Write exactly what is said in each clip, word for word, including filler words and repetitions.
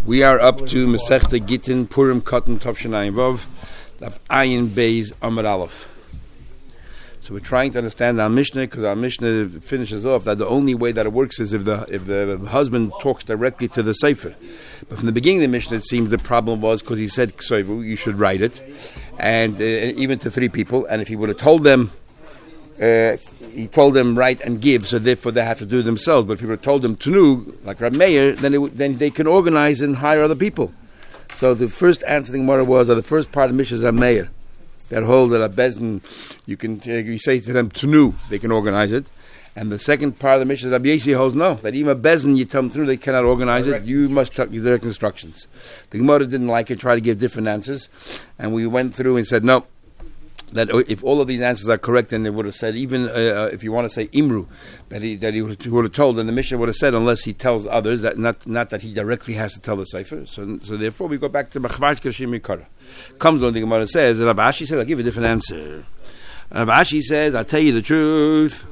We are up to Masechta Gittin Purim Cotton Tovshinayim Vav Daf Ayin Beis Amar Aleph. So we're trying to understand our Mishnah, because our Mishnah finishes off that the only way that it works is if the if the husband talks directly to the Sefer. But from the beginning of the Mishnah, it seems the problem was because he said Ksoivu, you should write it, and uh, even to three people. And if he would have told them, uh, he told them write and give, so therefore they have to do it themselves. But if he would have told them Tanu, like Rab Meir, then it w- then they can organize and hire other people. So the first answer to the Gemara was, or the first part of Mishnah is Rab Meir, that hold that a Bezdin, you can take, you say to them Tanu, they can organize it. And the second part of the Mishnah is Rabbi Yossi holds no, that even a Bezdin, you tell them Tanu, they cannot organize it. You must take your direct instructions. The Gemara didn't like it, tried to give different answers, and we went through and said no. That if all of these answers are correct, then they would have said, even uh, if you want to say Imru, that he that he would have told, and the Mishnah would have said, unless he tells others, that not not that he directly has to tell the Sefer. So so therefore we go back to Bachvash Kashim Mikara. Comes on the Gemara says, Rav Ashi says, I'll give you a different answer. Rav Ashi says, I'll tell you the truth.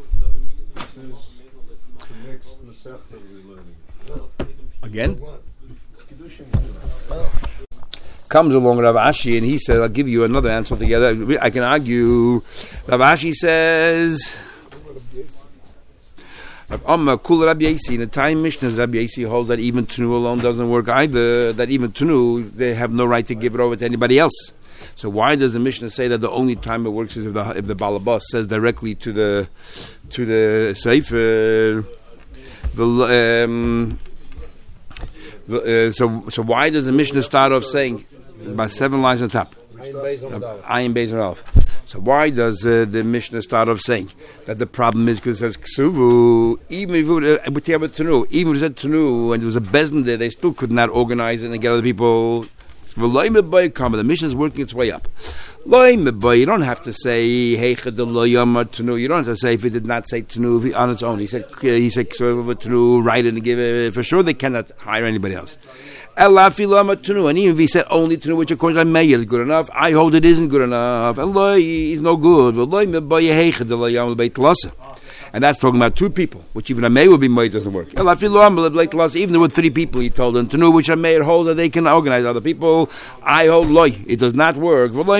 Again? Comes along Rav Ashi and he says, I'll give you another answer together. I can argue. Rav Ashi says, Amma Kul Rabbi Yossi, in the time Mishnah, Rabbi Yossi holds that even Tanu alone doesn't work either. That even Tanu, they have no right to give it over to anybody else. So why does the Mishnah say that the only time it works is if the if the Balabas says directly to the to the Sefer? The um, uh, so so why does the Mishnah start off saying by seven lines on top? Ayin Beis Amar Aleph. So why does uh, the Mishnah start off saying that the problem is because it says Ksuvu, even if it would uh, Tanu, even if it said Tanu and there was a Bezdin there, they still could not organize it and get other people. The Mishnah is working its way up. You don't have to say Tanu. You don't have to say if it did not say Tanu on its own. He said he said Tanu, write it and give it. For sure they cannot hire anybody else. And even if he said only Tanu, which according to Meir is good enough, I hold it isn't good enough. Allah is no good. And that's talking about two people, which even a Meir would be Meir doesn't work. Even with three people, he told them to know which a Meir holds that they can organize other people. I hold loy. It does not work. You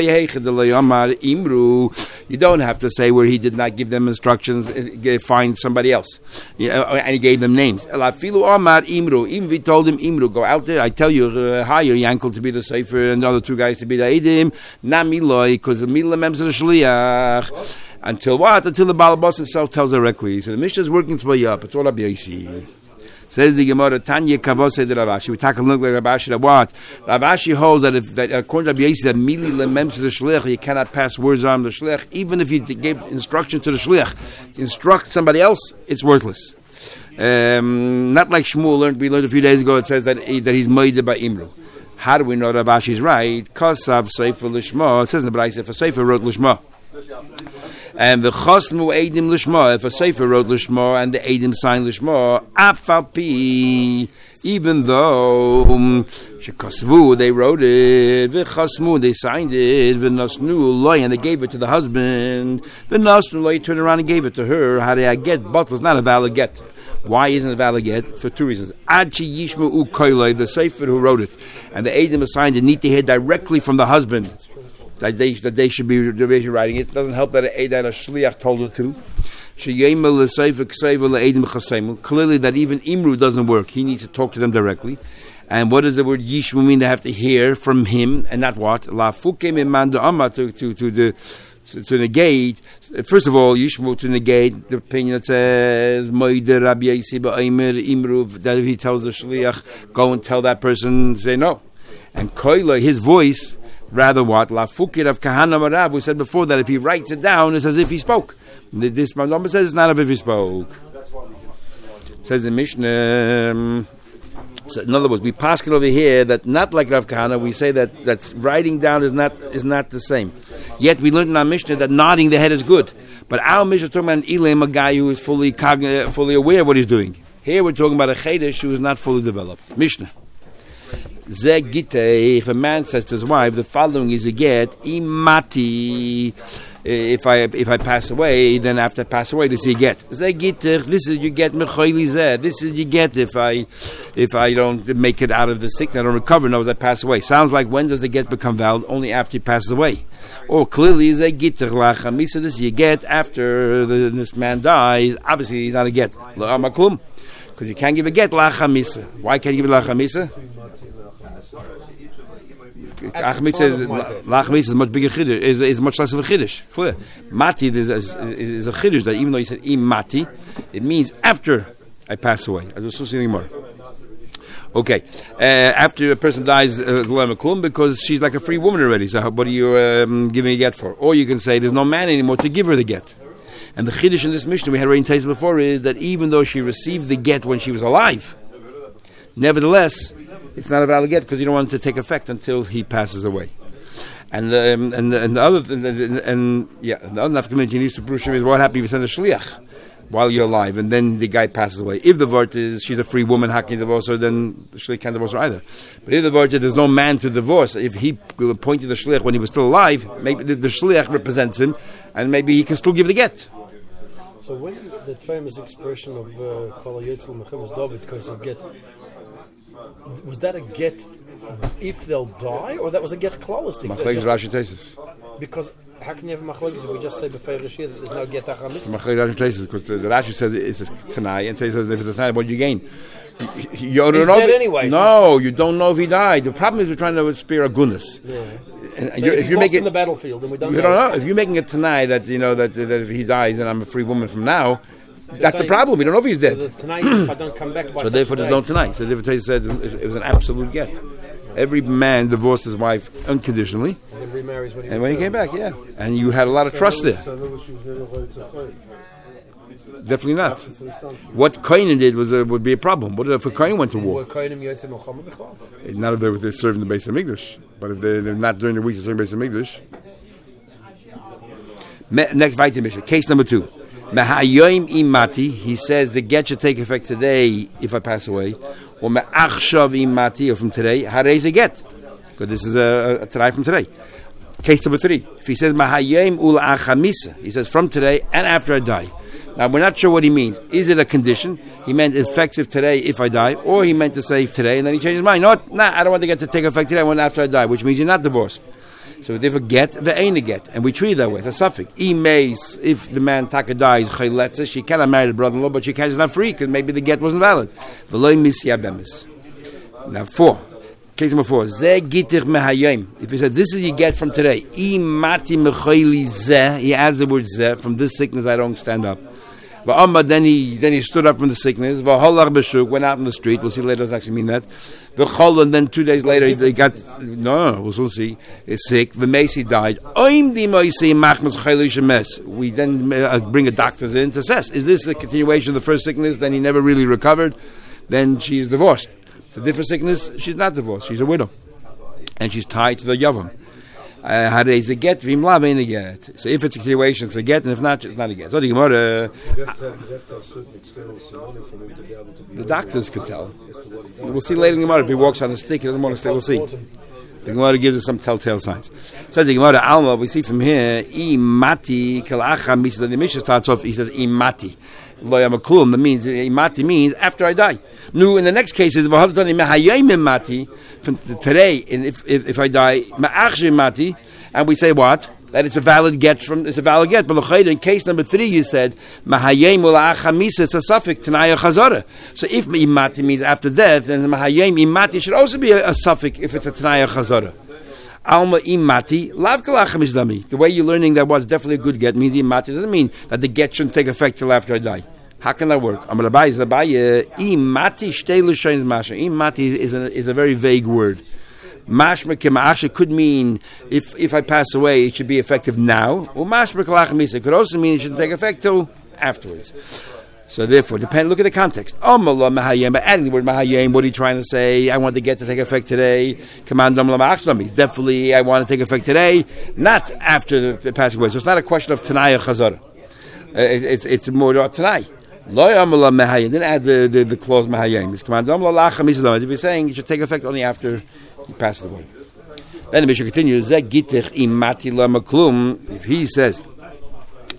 don't have to say where he did not give them instructions, find somebody else. And he gave them names. Even if he told him, Imru, go out there, I tell you, uh, hire Yankel to be the Sefer and the other two guys to be the Eidim, not Miloy, because the Milah Mems of the Shliach. Until what? Until the Balabas himself tells directly. So the Mishnah is working its way up. It's all Rabbi Yossi. Says the Gemara, Tanya Kavose de Rav Ashi. We talk a little like Rav Ashi that what? Rav Ashi holds that if that according to Rabbi Yossi that mili lemems to the shliach, you cannot pass words on the shliach, even if you gave instruction to the shliach, instruct somebody else, it's worthless. Um, not like Shmuel learned. We learned a few days ago. It says that he, that he's moided by Imru. How do we know Rav Ashi is right? Kosav Sefer Lishma. It says in the Braisa, if a Sefer wrote Lishma. And the chosmu eidim lishma, if a sefer wrote lishma and the eidim signed lishma, afapi, even though shekosvu they wrote it, v'chosmu they signed it, v'nosnu loy and they gave it to the husband, v'nosnu loy turned around and gave it to her. How did I get? But was not a valid get. Why isn't it a valid get? For two reasons. Adchi yishmu u koiloi, the sefer who wrote it, and the eidim assigned it need to hear directly from the husband. That they that they should be writing it. It doesn't help that a, that a shliach told it to. Clearly, that even Imru doesn't work. He needs to talk to them directly. And what does the word yishmu mean? They have to hear from him, and not what la fuke mimanda amma to to to the to, to negate. First of all, yishmu to negate the opinion that says moider Rabbi Yossi ba'Imru Imru, that if he tells the shliach, go and tell that person, say no. And koila, his voice. Rather what? La Fukir of Kahana Marav. We said before that if he writes it down, it's as if he spoke. This Malamba says it's not as if he spoke. Says the Mishnah. Um, so in other words, we pass it over here that not like Rav Kahana, we say that that's writing down is not is not the same. Yet we learned in our Mishnah that nodding the head is good. But our Mishnah is talking about an Elam, a guy who is fully cogn- fully aware of what he's doing. Here we're talking about a Chedesh who is not fully developed. Mishnah. If a man says to his wife, the following is a get, imati, if I if I pass away, then after I pass away, this is you get. This is you get mechayli zeh. This is you get if I if I don't make it out of the sickness, I don't recover. No, I pass away. Sounds like when does the get become valid? Only after he passes away. Or clearly is a gitter lachamisa. This you get after the, this man dies. Obviously, he's not a get la'amaklum because you can't give a get lachamisa. Why can't you give it lachamisa? Lachamisa is lachamisa is much bigger chiddush. Is is much less of a chiddush. Clear. Mati is, is, is a chiddush that even though you said im mati, it means after I pass away. As we'll see anymore. Okay, uh, after a person dies, uh, because she's like a free woman already. So, what are you um, giving a get for? Or you can say there's no man anymore to give her the get. And the chiddush in this Mishnah we had already tasted before is that even though she received the get when she was alive, nevertheless, it's not a valid get because you don't want it to take effect until he passes away. And um, and and the other th- and, and yeah, the other community needs to prove is what happened if you send a shliach while you're alive, and then the guy passes away. If the vort is she's a free woman, how can you divorce her? Then the shliach can't divorce her either. But if the vort is there's no man to divorce, if he appointed the shliach when he was still alive, maybe the, the shliach represents him, and maybe he can still give the get. So when that famous expression of Kol Yetzel Mechemes David because of get, was that a get if they'll die, or that was a get klolistic? Machlekes Rashi Teisus. Because how can you have machlekes if we just say before Rashi that there's no get achamis? Machlekes Rashi Teisus because the, the Rashi says it's a tanai, and Teisus says if it's a tanai, what do you gain? You, you don't He's know dead if, anyway. No, you don't know if he died. The problem is we're trying to spare a goodness. Yeah. And so you're, if, if he's you're lost making in the battlefield, and we don't you know. don't know if you're making it tonight that you know that, that if he dies and I'm a free woman from now, so that's the problem. We don't know if he's dead. So tonight, if I don't come back by so therefore, there's no tonight. So therefore, Teisus said it was an absolute get. Every man divorced his wife unconditionally, and then remarries when he, and when he came back, yeah, and you had a lot of so trust there. So she was never going to pay. Definitely not. What Kohen did was uh, would be a problem. What if a Kohen went to war? Not if they were serving the base of Mikdash, but if they, they're not during the week to serve the base of Mikdash. Me, next Vayter Mishnah, case number two. Mehayoim imati. He says the get should take effect today if I pass away, or me'achshav imati, or from today. Harei a get, because this is a, a today from today. Case number three. If he says Mehayoim ula achamisa, he says from today and after I die. Now, we're not sure what he means. Is it a condition? He meant effective today if I die, or he meant to say today, and then he changed his mind. No, nah, I don't want to get to take effect today, I want after I die, which means you're not divorced. So if a get, the ain't a get, and we treat it that way. It's a suffix. Imeis, if the man taka dies, chayletza, she cannot marry the brother-in-law, but she can't, she's not free, because maybe the get wasn't valid. V'loi misi abemis. Now, four. Case number four. Ze gitich mehayim. If he said, this is you get from today. Imati mechayli ze. He adds the word ze. From this sickness, I don't stand up. Then he then he stood up from the sickness. Went out in the street. We'll see later. Doesn't actually mean that. And then two days later he got no. no we'll see. It's sick. The Macy died. We then uh, bring a doctor in to assess. Is this a continuation of the first sickness? Then he never really recovered. Then she is divorced. It's a different sickness. She's not divorced. She's a widow, and she's tied to the yavam. Uh, a get, a get. So if it's a continuation, it's a get, and if not, it's not a get. So the Gemara, the doctors could tell. We'll see later in the Gemara if he walks on the stick, he doesn't want to stay. We'll see. The Gemara gives us some telltale signs. So the Gemara Alma, we see from here, imati kalacha misha. The Mishnah starts off. He says imati. Loyamaklum. That means imati means after I die. No, in the next case is v'hadatani mehayim imati. Today, if, if if I die, ma'achshim imati, and we say what? That it's a valid get from it's a valid get. But in case number three, you said mahayim ula'achamisa. It's a suffix tanaya chazara. So if imati means after death, then mahayim imati should also be a, a suffix if it's a tanaya chazara. Alma imati lav kalacham izdami. The way you're learning that was definitely a good get means imati doesn't mean that the get shouldn't take effect till after I die. How can that work? Amar Abaye Abaye imati shtei l'shonos mashma. Imati is a is a very vague word. Mashma kema'asha could mean if if I pass away, it should be effective now. Or mashma kalacham could also mean it shouldn't take effect till afterwards. So therefore, depend. Look at the context. Amallah mahayim. By adding the word mahayim, what are you trying to say? I want the get to take effect today. Command definitely, I want to take effect today, not after the, the passing away. So it's not a question of tanaya chazara. Uh, it, it's it's more tanai. Lo amallah mahayim. Then add the the, the clause mahayim. It's command if you're saying it should take effect only after he passes away. Then the Mishnah continues. If he says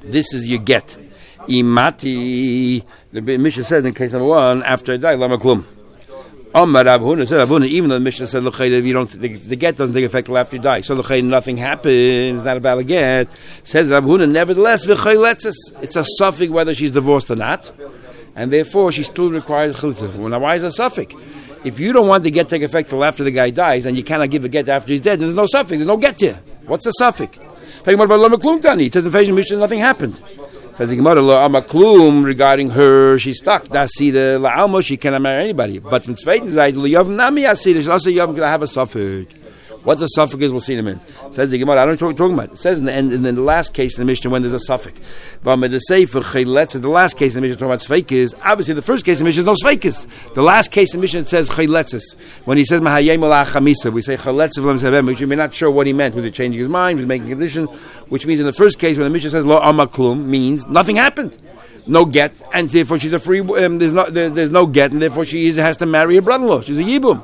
This is your get. Imati, the Mishnah says in case number one, after I die, lama klum. Amar Rav Huna said, Rav Huna, even though the Mishnah said, look, if you don't, the, the get doesn't take effect till after you die. So look, nothing happens, not a valid get. Says Rav Huna, nevertheless, it's a suffix whether she's divorced or not, and therefore she still requires chalitza. Well, now why is a suffix? If you don't want the get to take effect till after the guy dies, and you cannot give a get after he's dead, then there's no suffix, there's no get here. What's the suffix? It says in Fashion Mishnah, nothing happened. Says the Gemara, lo amaklum, regarding her, she's stuck. Dasida la almo, she cannot marry anybody. But from Zweiten Seite, lo yov nami asida, she also yov gonna have a suffix. What the suffix is, we'll see in a minute. Says the Gemara, I don't know what you're talking about. It says in the end, in the last case in the Mishnah, when there's a suffix. The last case in the Mishnah, talking about sveikis. Obviously, the first case in the Mishnah is no sveikis. The last case in the Mishnah, it says chayletzis. When he says mahayim ola chamisa, we say chayletzis v'lam sevem, which we're not sure what he meant. Was he changing his mind? Was he making a condition? Which means in the first case, when the Mishnah says lo amaklum, means nothing happened. No get, and therefore she's a free, um, there's, no, there, there's no get, and therefore she is, has to marry a brother-in-law. She's a yibum.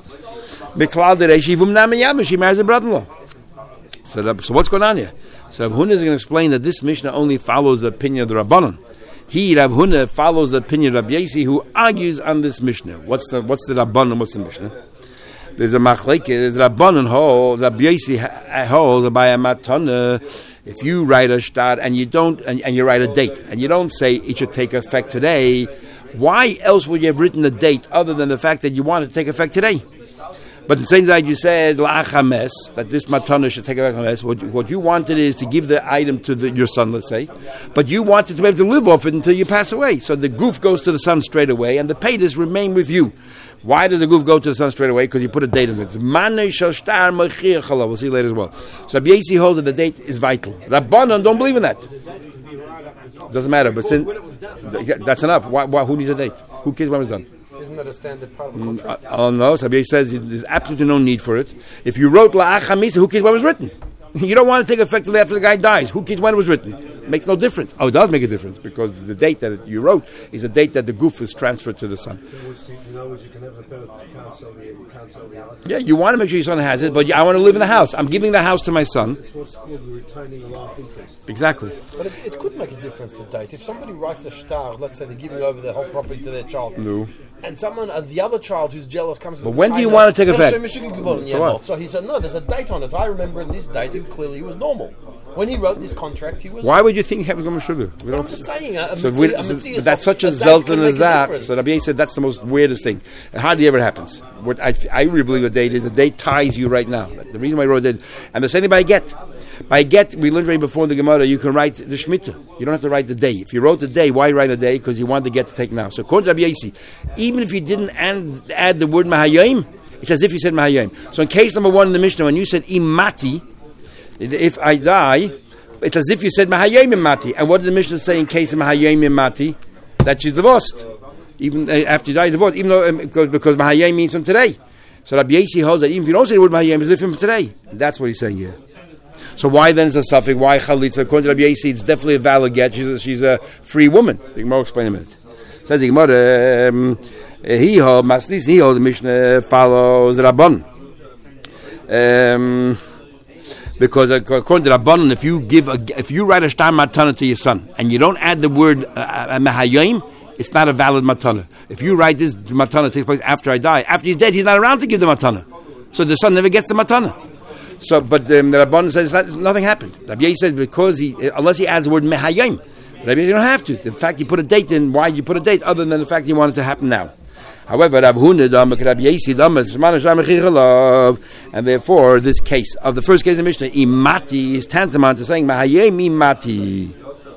She marries a brother-in-law. So, so what's going on here? So Rav Huna is going to explain that this Mishnah only follows the opinion of the Rabbanon. He, Rav Huna, follows the opinion of Rabbi Yossi, who argues on this Mishnah. What's the what's the Rabbanon? What's the Mishnah? There's a machleke. There's Rabbanon holds. Rabbi Yossi holds by a matana. If you write a shtar and you don't, and, and you write a date, and you don't say it should take effect today, why else would you have written a date other than the fact that you want it to take effect today? But the same time you said la'achames, that this matana should take effect chames. What, what you wanted is to give the item to the, your son, let's say, but you wanted to be able to live off it until you pass away. So the goof goes to the son straight away, and the paytas remain with you. Why does the goof go to the son straight away? Because you put a date on it. We'll see later as well. So Rabbi Yossi holds that the date is vital. Rabbanon don't believe in that. Doesn't matter, but since that's enough. Why, why, who needs a date? Who cares when it's done? Isn't that a standard part of the contract? Oh, uh, uh, no, Sabbi says there's absolutely no need for it. If you wrote la'achamisa, who cares when it was written? You don't want to take effect until after the guy dies. Who cares when it was written? It makes no difference. Oh, it does make a difference, because the date that you wrote is the date that the goof is transferred to the son. Yeah, you want to make sure your son has it, but I want to live in the house. I'm giving the house to my son. It's what's called retaining a life interest. Exactly. But it, it could make a difference, the date. If somebody writes a shtar, let's say they're giving over their whole property to their child. No. And someone, uh, the other child who's jealous comes and But says, when do you know, want to take effect? So, So what? so he said, no, there's a date on it. I remember in this date, it clearly he was normal. When he wrote this contract, he was... Why would you think he had to become a sugar? We I'm just saying. A, a so mitzvah, we, a so, mitzvah but that's such a date zelt can and a make zak. difference. So Rabbi said that's the most weirdest thing. It hardly ever happens. What I, I really believe a date is the date ties you right now. The reason why I wrote it, and the same thing by get. By get, we learned right before the Gemara, you can write the Shemitah. You don't have to write the day. If you wrote the day, why write the day? Because you want the get to take now. So according to Rabbi Yossi, even if you didn't add, add the word Mahayim, it's as if you said Mahayim. So in case number one in the Mishnah, when you said Imati, if I die, it's as if you said Mahayim Imati. And what did the Mishnah say in case of Mahayim Imati? That she's divorced. Even uh, after you die, divorced. Even though, um, because, because Mahayim means from today. So Rabbi Yossi holds that even if you don't say the word Mahayim, it's as if from today. That's what he's saying here. So why then is a suffix? Why chalitza? According to Rabbi Yossi, it's definitely a valid get. She's a, she's a free woman. The Gemara explain in a minute. Says the Gemara, um, he holds, Maslis, he holds, the Mishnah follows the Rabban. Um, because according to Rabban, if you give, a, if you write a shtar matana to your son and you don't add the word uh, mahayim, it's not a valid matana. If you write this matana takes place after I die, after he's dead, he's not around to give the matana, so the son never gets the matana. So, but um, the Rabban says not, nothing happened. Rabbi Yossi says because he, unless he adds the word mehayim, Rabbi Yossi, you don't have to. The fact you put a date in, why you put a date other than the fact you want it to happen now? However, Rav Huna, Rabbi Yossi, and therefore this case of the first case of Mishnah, imati is tantamount to saying mehayim imati.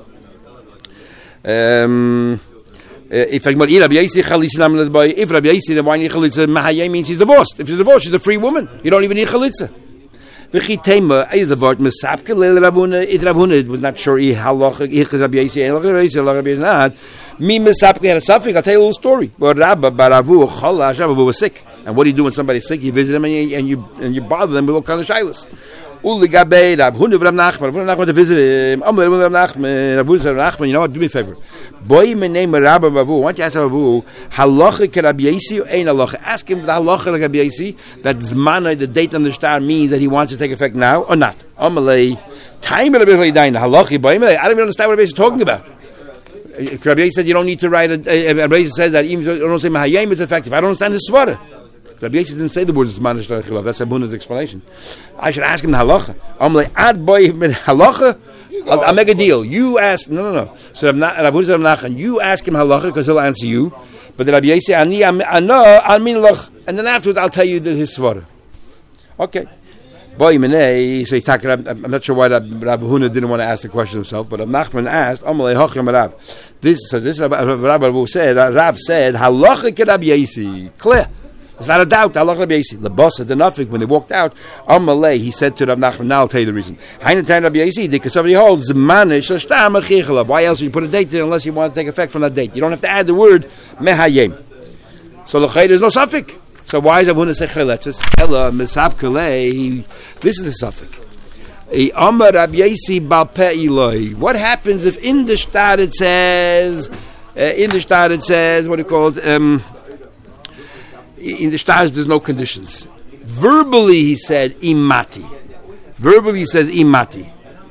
Um. If Rabbi Yossi, if Rabbi Yossi, then why need chalitza? Mahayim means he's divorced. If she's divorced, she's a free woman. You don't even need chalitza. V'chitema is the word mesapke le Rav Huna. It Rav Huna was not sure halacha ich Rabbi Yossi and Rabbi Yossi, Rabbi Yossi not. Me mesapke had a suffix. I'll tell you a little story. But Rabba Baravu Chalash Rabba was sick, and what do you do when somebody's sick? You visit them and you and you, and you bother them with all kinds of shilas. Uli Gabe Rav Huna Rav Nachman. Rav Huna went to visit him. Amar Rav Nachman. Rav Huna said, Nachman, you know what? Do me a favor. Boy, my name is Rabba Bavu. Why don't you ask Rabba Bavu? Halacha ke Rabbi Yossi or ein halacha? Ask him the halacha like Rabbi Yossi that zmana, the date on the star, means that he wants to take effect now or not. Amalei, time Rabbi Yossi dain halachi ba'amalei. I don't even understand what Rabbi Yossi is talking about. Rabbi Yossi said you don't need to write it. Uh, Rabbi Yossi says that even if you don't say mahayim, it's effective. I don't understand the svara. Rabbi Yossi didn't say the words manish l'chilav. That's Abuna's explanation. I should ask him the halacha. Amalei ad boy min halacha. I'll, I'll make a deal. You ask. No, no, no. So Rabbi said Nachman, you ask him halacha because he'll answer you. But Rabbi Yossi, ani ano almin lach, and then afterwards I'll tell you the his svara. Okay. Boy minei. So he talked. I'm not sure why Rabbi Huna didn't want to ask the question himself, but Rabbi Nachman asked. Amalei hochem Rab. This so this Rabbi Rabbi said. Rab said halacha ke Rabbi Yossi. Clear. There's not a doubt. Halacha Rabbi Yossi. The boss of the Nafik, when they walked out, Amalei, he said to Rabbi Nachman, now I'll tell you the reason. Hainatan Rabbi Yossi, because somebody holds Manish Shtam Achichalav. Why else would you put a date there unless you want to take effect from that date? You don't have to add the word Mehayim. So the Chay, there's no suffix. So why is Abuna say Chayletzes? Ella Mishap Kalei. This is the suffix. Amar Rabbi Yossi Balpe Eloi. What happens if in the Shtad it says, uh, in the Shtad it says, what do you call it? Um, In the stars, there's no conditions. Verbally, he said, imati. Verbally, he says, imati.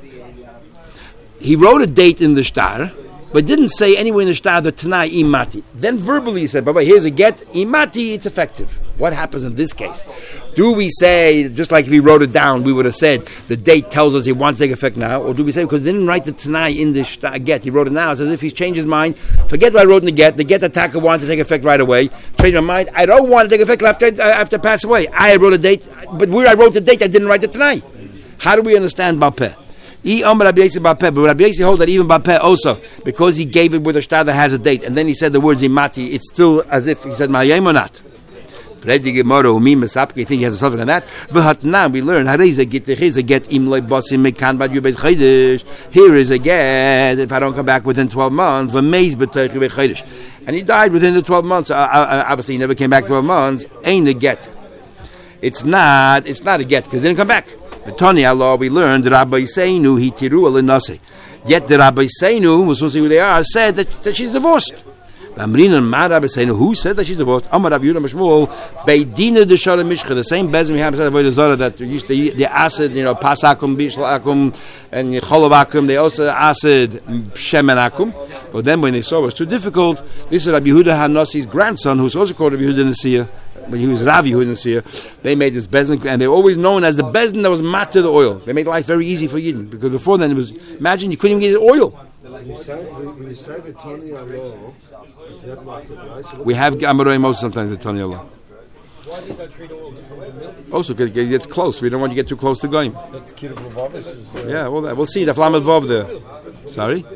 He wrote a date in the star, but didn't say anywhere in the star the Tanai imati. Then verbally, he said, Baba, here's a get, imati, it's effective. What happens in this case? Do we say, just like if he wrote it down, we would have said, the date tells us he wants to take effect now? Or do we say, because he didn't write the Tanai in the shtar, get, he wrote it now, it's as if he's changed his mind, forget what I wrote in the get, the get attacker wanted to take effect right away, change my mind, I don't want to take effect after, uh, after pass away. I wrote a date, but where I wrote the date, I didn't write the Tanai. How do we understand Bapeh? But Rabbi Yossi holds that even Bapeh also, because he gave it with a shtar that has a date, and then he said the words imati, it's still as if he said Mahayim or not. Ready Gemara Umi Mesapke, you think he has a something on that? But now we learn how is a get is a get imloi bosim mekan bad yubez chaydish. Here is a get if I don't come back within twelve months, v'meiz b'teich yubez chaydish, and he died within the twelve months. Uh, uh, obviously, he never came back twelve months. Ain't a get. It's not. It's not a get because he didn't come back. The Tani Allah we learned that Rabbi Seinu he tiru alinase. Yet the Rabbi Seinu, we'll soon see who they are, said that, that she's divorced. Who said that she's divorced? Amar Rabbi Yehuda Mashmuel, Beidina de Shalom Mishcha, the same bezim we have said avoid the Zara that used to eat the acid, you know, pasakum, bishlakum, and cholovakum. They also acid shemenakum. But then when they saw it was too difficult, this is Rabbi Yehuda Hanasi's grandson, who's also called Rabbi Yehuda Nasiya. When he was Rav Yehuda Nasiya, they made this bezin, and they're always known as the bezin that was mat to the oil. They made life very easy for Yidden because before then it was imagine you couldn't even get oil. When you say, when you say the Tanya law, is that like the right? So we have Amaroi most sometimes the Tanya law. Why did they treat oil different than milk? Also, because it gets close. We don't want you to get too close to Goyim. That's Kiruv Lavavis. Uh, yeah, well, we'll see. The Flamet Vov there. Sorry?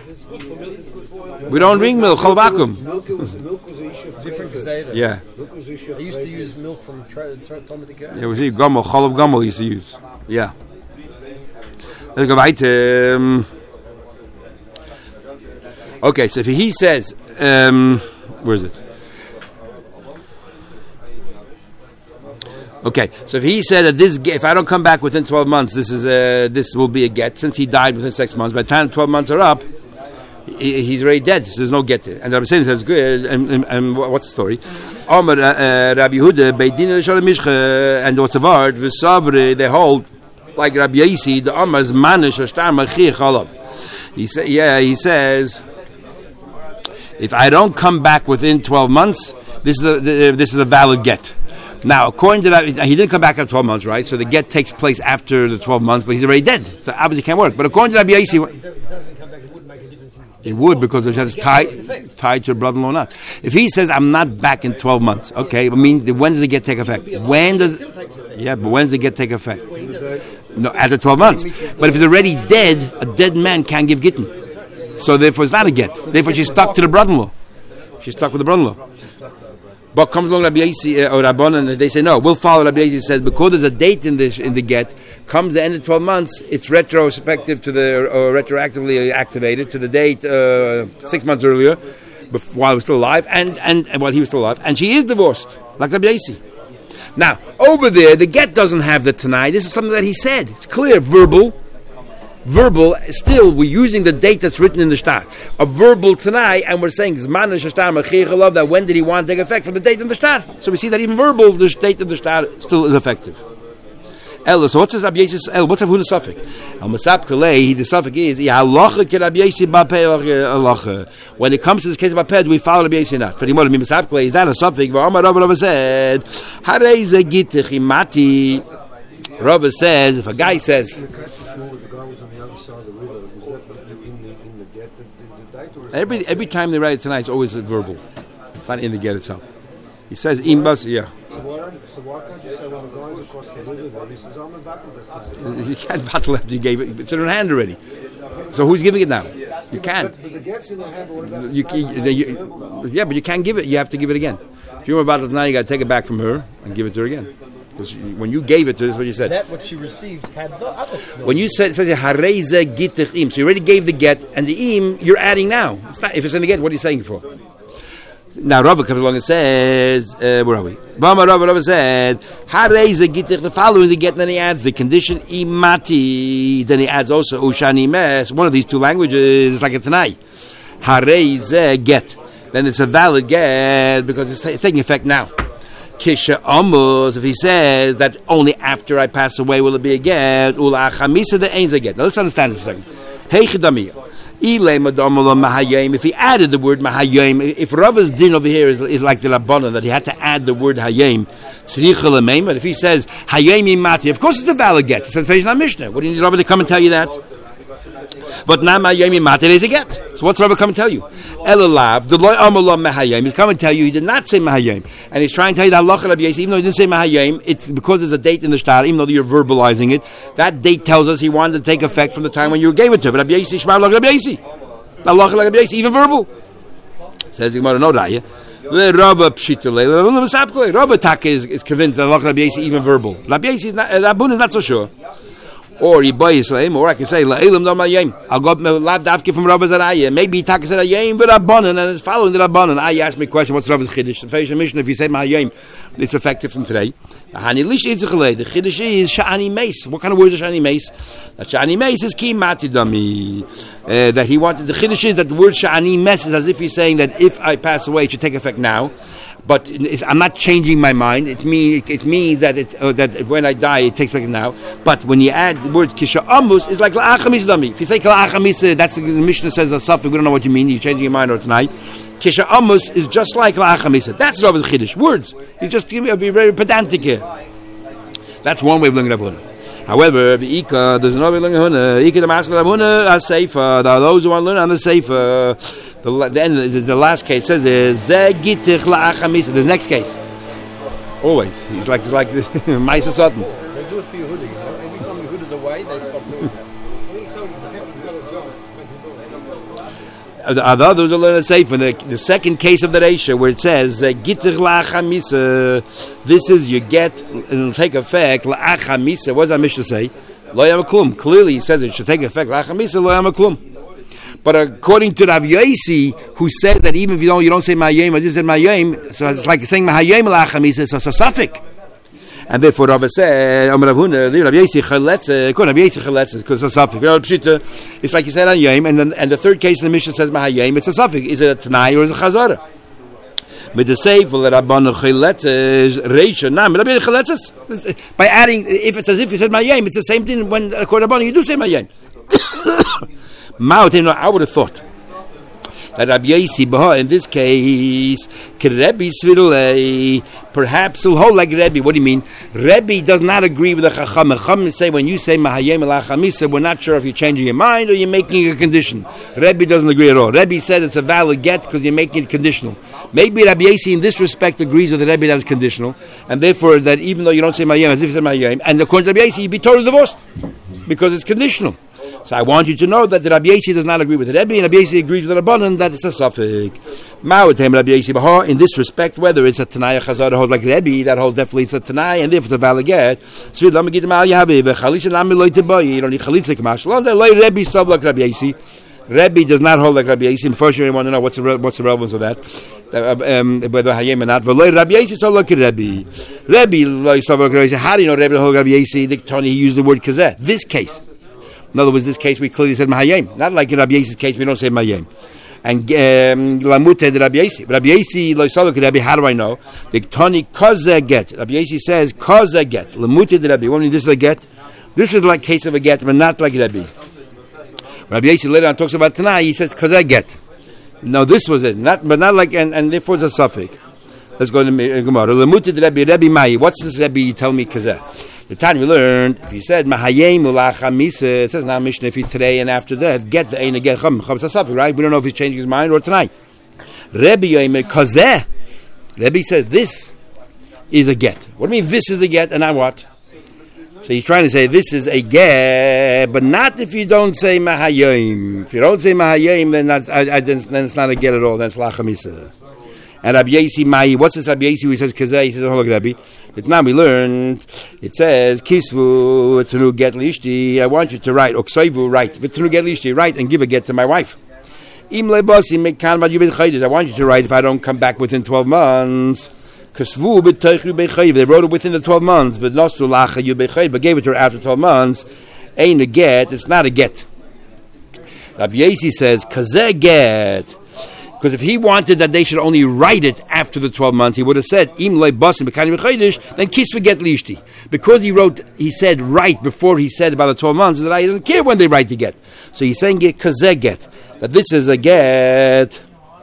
We don't drink milk. Chol vacuum. milk was milk was an issue of different trade. Gazeta. Yeah. Milk was an issue of I used to trade. use milk from tra- tra- Talmud Gazeta. Yeah, we see Gomel. Chol of Gomel used to use. Yeah. Let's go weiter. Um, okay, so if he says, um, where is it? Okay, so if he said that this, if I don't come back within twelve months, this is a, this will be a get. Since he died within six months, by the time twelve months are up, he, he's already dead. So there's no get there. And the Rabbi says good. And, and, and what's the story? Omer Rabbi Yehuda Beidin Shalom Mishcha and what's the word? V'savre they hold like Rabbi Yossi the Omer's manish ashtar machich olav. He say, yeah, he says, if I don't come back within twelve months, this is a, this is a valid get. Now, according to that, he didn't come back after twelve months, right? So the get takes place after the twelve months, but he's already dead. So obviously it can't work. But according to Rabbi Yossi, It doesn't come back, it wouldn't make a difference. it would because it's tied, tied to your brother-in-law or not. If he says, I'm not back in twelve months, okay, I mean, when does the get take effect? When does, yeah, but when does the get take effect? No, after twelve months. But if he's already dead, a dead man can't give gittin. So therefore it's not a get. Therefore she's stuck to the brother-in-law. She's stuck with the brother-in-law. But comes along Rabbi Yossi uh, or Rabban, and they say no. We'll follow Rabbi Yossi. Says because there's a date in this in the get, comes the end of twelve months, it's retrospective to the or retroactively activated to the date uh, six months earlier, before, while he was still alive, and, and and while he was still alive, and she is divorced, like Rabbi Yossi. Now over there, the get doesn't have the Tanai. This is something that he said. It's clear, verbal. Verbal, still, we're using the date that's written in the shtar. A verbal Tanai, and we're saying, that when did he want to take effect from the date in the shtar? So we see that even verbal, the date in the shtar still is effective. El. So what's this Rabbi Yossi? El. What's Avuna Safik? Al Masap Kalei. The Safik is Halacha ke Rabbi Yossi Bapeh Halacha. When it comes to this case of Bapeh, do we follow Rabbi Yossi or not? For the Gemara, Masap Kalei is that a Safik? V'Amar Rav Rav said, Harei ze gitich imati. Rav says, if a guy says, The question before, the guy was on the other side of the river. Was that in the, in the get, the, the date, or is every it- every time they write it tonight, it's always verbal. It's not in the get itself. He says, Imbas, yeah. So why, don't, so why can't you say when a guy's across the river there, he says, I'm a battle that You can't battle after you gave it. It's in her hand already. So who's giving it now? You can't. But, but the get's in the hand, but what about You, the you, time? you, yeah, but you can't give it. You have to give it again. If you want to battle it now, you got to take it back from her and give it to her again. Because when you gave it to her, that's what you said. That what she received had the other. When you said, it says hareze gitich im, so you already gave the get, and the im you're adding now. It's not, if it's in the get, what are you saying it for? Now Rava comes along and says, uh, where are we? Bama Rava Rava said, hareze gitich, the following the get, and then he adds the condition imati. Then he adds also ushani mes. One of these two languages is like a tanai. Hareze get. Then it's a valid get because it's, it's taking effect now. Kisha Amos, if he says that only after I pass away will it be a get, ula chamisa the ain't a get. Now let's understand this a second. Hey chidamiyah. If he added the word mahayim, if Rava's din over here is, is like the Rabbanan, that he had to add the word hayim, but if he says hayim mati, of course it's a valid get. It's a Mishnah. What do you need Rava to come and tell you that? But now mahayim mati is a get. So what's Rava come and tell you? Elalav, the loy amalam mahayim. He's come and tell you he did not say mahayim, and he's trying to tell you that halacha Rabbi Yossi, even though he didn't say mahayim, it's because there's a date in the shtar. Even though you're verbalizing it, that date tells us he wanted to take effect from the time when you gave it to him. Rabbi Yossi, shmar like Rabbi Yossi, halacha like Rabbi Yossi, even verbal. Says the Gemara, no raya. Rabba pshitale, Rabba Taka is, is convinced that halacha Rabbi Yossi even verbal. Rabbi Yossi is not, Rabbun is not so sure. Or Yibayisleim, or I can say La'ilam no Mayim. I'll go lab dafke from Rabbi Zaraya. Maybe Taka said Ayim, but Rabbanan, and it's following the Rabbanan. I asked me a question, what's Rabbi's Chiddush? The Feish Mishnah, if you say Mayim, it's effective from today. The Chiddush is Sha'ani Meis. What kind of word is Sha'ani Meis? That Sha'ani Meis is Ki Mati Dami. Uh, that he wanted, the Chiddush is that the word Sha'ani Meis is as if he's saying that if I pass away, it should take effect now. But it's, I'm not changing my mind. It means it, it means that it, uh, that when I die, it takes effect now. But when you add the words kisha amus, it's like la'achamis dami. If you say la'achamis, that's the Mishnah says a suffix. We don't know what you mean. You're changing your mind or tonight. Kisha amus is just like la'achamis. That's Rabbi's chiddush. Words. You just be very pedantic here. That's one way of looking at Rabbi Huna. However, the Ika, there's another way of looking at Huna. Ika the master of Huna, a seifa. There are those who want to learn on the seifa. The, the end, the last case says zegitich la'achamisa. The next case, always he's like he's like Ma'aser Satan. They do it for Yehuda, you know. Every time Yehuda's away, they stop doing that. The others are learning safe. In the, the second case of the Reisha, where it says "gitich la'achamisa," this is you get and it'll take effect la'achamisa. What does that Mishnah say? Lo yam klum. Clearly, he says it should take effect la'achamisa lo yam klum. But according to Rav Yossi, who said that even if you don't you don't say Mayim, I just said Mayim, so it's like saying Mahayim la'achamisa, so it's a suffix. And therefore Rav said, Amar Rav Huna, Rav Yossi chaletz, according to Rav Yossi chaletz, because it's a suffix. It's like you said on Yom, and then and the third case in the Mishnah says Mahayim, it's a suffix. Is it a Tanai or is it a Chazara? With the seifel Rabbanu chaletz reisha, nah, Rabbi chaletz. By adding, if it's as if you said Mayim, it's the same thing when according to Rabbanu you do say Mayim. I would have thought that Rabbi Yossi, in this case, Rebbe Svidulei, perhaps he'll hold like Rebbe. What do you mean? Rebbe does not agree with the Chacham. Chacham say when you say Mahayim Elachamisa, we're not sure if you're changing your mind or you're making a condition. Rebbe doesn't agree at all. Rebbe said it's a valid get because you're making it conditional. Maybe Rabbi Yossi in this respect agrees with the Rebbe that it's conditional, and therefore that even though you don't say Mahayim as if you say Mahayim, and according to Rabbi Yossi, you'd be totally divorced because it's conditional. So I want you to know that the Rabbi Yossi does not agree with the Rebbe, and Rabbi Yossi agrees with the Rabbanan that it's a suffix. In this respect, whether it's a Tanai or Chazar holds like Rebbe, that holds definitely it's a Tanai, and if it's a valid get, you don't need Chalitza Kamash. Rebbe sub like Rabbi Yossi. Rebbe does not hold like Rabbi Yossi. First, you want to know what's the re- what's the relevance of that, um, whether Hayem or not. Rabbi Yossi sub like Rebbe. Rebbe sub like Rabbi Yossi. How do you know Rebbe hold Rabbi Yossi? The Tony used the word Kazeh. This case. In other words, this case we clearly said Mahayim. Not like in Rabbi Yossi's case, we don't say Mahayim. And lamute the Rabbi Yosi. Rabbi Yosi lo yisavik Rabbi. How do I know? The tani kaze get. Rabbi Yosi says kaze get. Lamute the Rabbi. What mean this is a get? This is like case of a get, but not like Rabbi. Rabbi Yosi later on talks about Tanai. He says kaze get. No, this was it. Not, but not like, and, and therefore it's a suffix. Let's go to uh, Gemara. Lamute the Rabbi. Rabbi Mai. What's this Rabbi? You tell me kaze. The time we learned, if he said Mahayim ulachamisa, it says now Mishnah if he today and after that get the ain again chum chum sasafi, right? We don't know if he's changing his mind or tonight. Rebbe Yomer Kazeh. Rebbe says this is a get. What do you mean this is a get and not what? So he's trying to say this is a get, but not if you don't say Mahayim. If you don't say Mahayim, then not, I, I, then, then it's not a get at all. Then it's lachamisa. And Rabbi Yosi Mai, what's this Rabbi Yosi who he says Kazeh? He says, oh look Rabbi. But now we learned, it says, Kisvu tenu get lishti, I want you to write, Oksaivu, write, but tenu get lishti, write and give a get to my wife. Im lebasi mekan bad yubed chaydes, I want you to write if I don't come back within twelve months. Kisvu b'teichu b'chayv, they wrote it within the twelve months, but nostu lacha yubed chayv, but gave it to her after twelve months. Ain't a get, it's not a get. Rabbi Yosi says, Kazeh get. Because if he wanted that they should only write it after the twelve months, he would have said, Im le basim b'kani b'chaydish, then kisva get lishti. Because he wrote, he said right before he said about the twelve months, that he doesn't care when they write the get. So he's saying get kazeh get, that this is a get,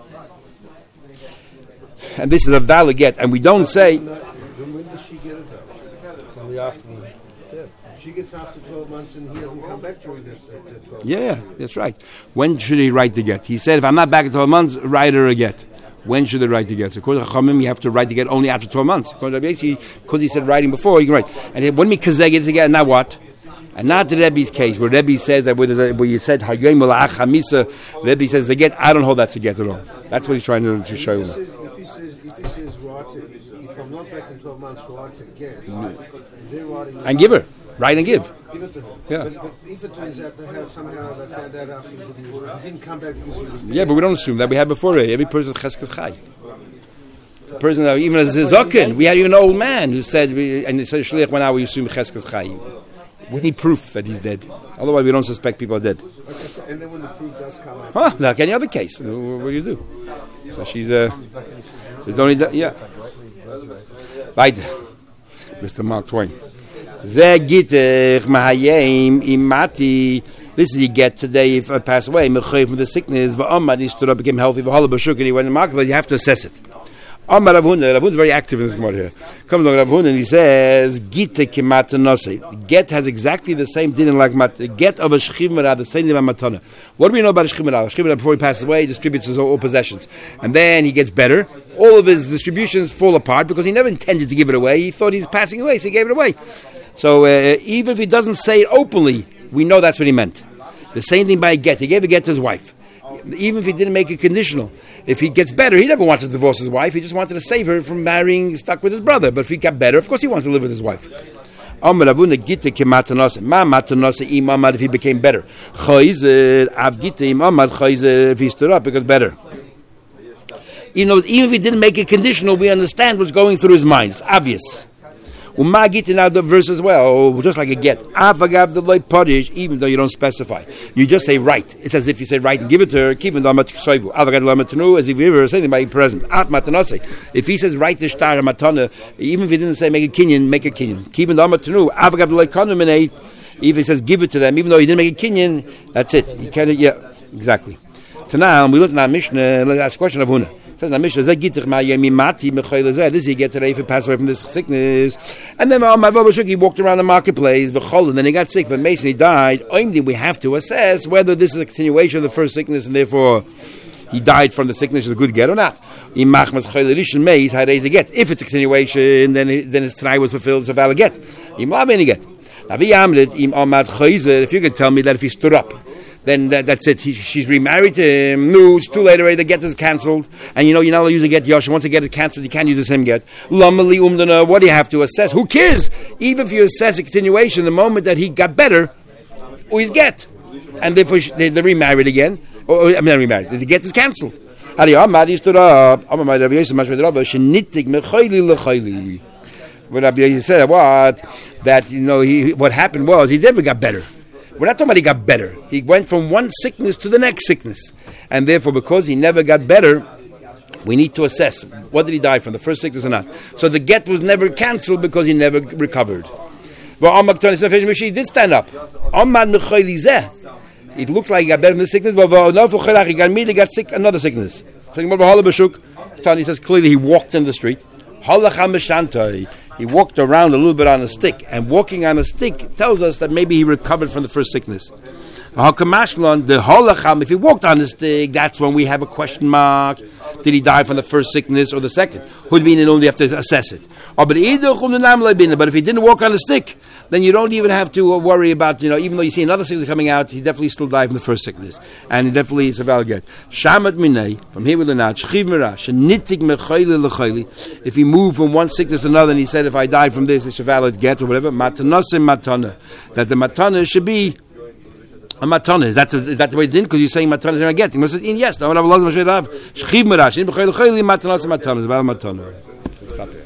and this is a valid get, and we don't say. When does she get it though? Only after the death. She gets after twelve months and he hasn't come back during that, that, that twelve Yeah, months. that's right. When should he write the get? He said, if I'm not back in twelve months, write her a get. When should they write the get? So according to Chachamim, you have to write the get only after twelve months. According to Rabbi Yosi, because he said writing before, you can write. And when we kazeh get it again, now what? And not the Rebbe's case, where Rebbe says that where, where you said Hayyim Malach Hamisa, Rebbe says the get. I don't hold that's a get at all. That's what he's trying to, to show you. If he says, if he says, if he says write it, if I'm not back in twelve months, write it again. Mm-hmm. They're writing And give her. Write and give. Give it to her. Yeah. But, but if it turns out they have somehow they found out afterwards that he, was, he didn't come back because he was Yeah, but we don't assume that. We had before it. Every person cheskes chai. Person, uh, even as a zokin, we had even an old man who said, we, and he said, Shliach, when we assume cheskes chai. We need proof that he's dead. Otherwise, we don't suspect people are dead. Okay, so, and then when the proof does come out, Huh, like any other case. What, what do you do? So she's a. Uh, so don't need, yeah. Right. Mister Mark Twain. Ze gitech mahayim imati. This is you get today if I pass away. Mechayiv from the sickness. V'amad he stood up, became healthy. V'hala b'shuk, and he went in the marketplace. You have to assess it. Amar Rav Huna. Rav Huna is very active in this Gemara here. Comes along Rav Huna and he says, "Gite kimat nase." Get has exactly the same din like mat. Get of a shchimera, the same din of matana. What do we know about a shchimera? Shchimera before he passes away, he distributes his all possessions, and then he gets better. All of his distributions fall apart because he never intended to give it away. He thought he's passing away, so he gave it away. So uh, even if he doesn't say it openly, we know that's what he meant. The same thing by a get. He gave a get to his wife. Even if he didn't make it conditional. If he gets better, he never wanted to divorce his wife. He just wanted to save her from marrying, stuck with his brother. But if he got better, of course he wants to live with his wife. If he became better. If he stood up, because better. You know, even if he didn't make it conditional, we understand what's going through his mind. It's obvious. Umagit in other verse as well, just like a get. Avagav the loy parish, even though you don't specify. You just say right. It's as if you say right and give it to her. Kivin damat ksayvu. Avagav lamatnu, as if you were saying by present. At matanase. If he says right to shtar matana, even if he didn't say make a kinyan, make a kinyan. Kivin damatnu. Avagav the loy konuminate. If he says give it to them, even though he didn't make a kinyan, that's it. You can't. Yeah, exactly. Tanah, we look at our Mishnah. Let's ask a question of Huna. Says na Mishnah, this he gets today if he passed away from this sickness. And then my Babashuk, he walked around the marketplace, and then he got sick. But Mason, he died. We have to assess whether this is a continuation of the first sickness, and therefore he died from the sickness of a good get or not. If it's a continuation, then then his tonight was fulfilled. It's a valid get. If you can tell me that if he stood up, then that, that's it. He, she's remarried to him. No, it's too late already. The get is cancelled. And you know, you're not allowed to use the get Yosh. Once the get is cancelled, you can't use the same get. Lamali umdana. What do you have to assess? Who cares? Even if you assess a continuation, the moment that he got better, or he's get. And therefore they, they're remarried again. Or, I mean, not remarried. The get is cancelled. When Rabbi Yosi said what? That, you know, he, what happened was he never got better. We're not talking about he got better. He went from one sickness to the next sickness. And therefore, because he never got better, we need to assess, what did he die from, the first sickness or not? So the get was never cancelled because he never recovered. He did stand up. It looked like he got better from the sickness, but he got immediately got sick, another sickness. He says clearly he walked in the street. He walked around a little bit on a stick, and walking on a stick tells us that maybe he recovered from the first sickness. If he walked on the stick, that's when we have a question mark. Did he die from the first sickness or the second? Would mean you only have to assess it. But if he didn't walk on the stick, then you don't even have to worry about, you know, even though you see another sickness coming out, he definitely still died from the first sickness. And he definitely is a valid get. Shamat minay, from here with the nat, shchiv mira, shenitik mechayli lechayli. If he moved from one sickness to another and he said, if I die from this, it's a valid get or whatever, matanasim matana. That the matana should be a matana. Is that, is that the way it did? Because you're saying matana is not getting. Yes, no one have a lot of shchiv mira, shenitik mechayli lechayli, matanasim matana. It's a valid matana. Stop it.